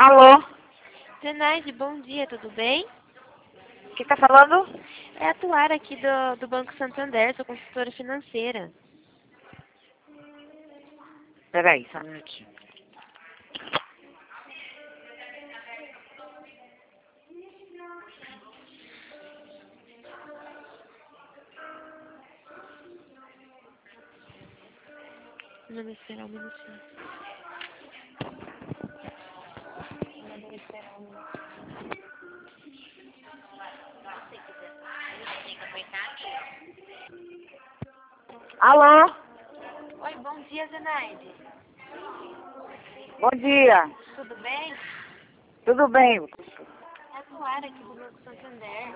Alô? Zenaide, bom dia, tudo bem? Quem tá falando? É a Tuara aqui do Banco Santander, sou consultora financeira. Peraí, só um minutinho. Vamos esperar um minutinho. Alô? Oi, bom dia, Zenaide. Bom dia. Tudo bem? Tudo bem? É a Tuara aqui do Banco Santander.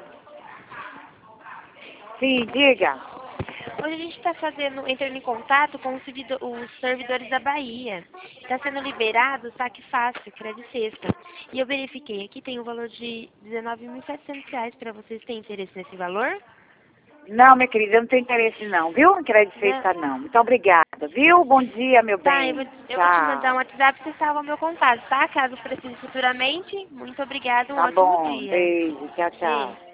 Sim, diga. Hoje a gente está entrando em contato com os servidores da Bahia. Está sendo liberado o saque fácil, crédito sexta. E eu verifiquei aqui, tem um valor de R$ 19.700 para vocês. Têm interesse nesse valor? Não, minha querida, eu não tenho interesse não, viu? Em crédito Não. sexta não. Muito obrigada, viu? Bom dia, meu Tá, bem. eu vou te mandar um Tchau. WhatsApp, você salva meu contato, tá? Caso precise futuramente. Muito obrigada, um Tá ótimo bom. dia. Beijo. Tchau, tchau. Beijo.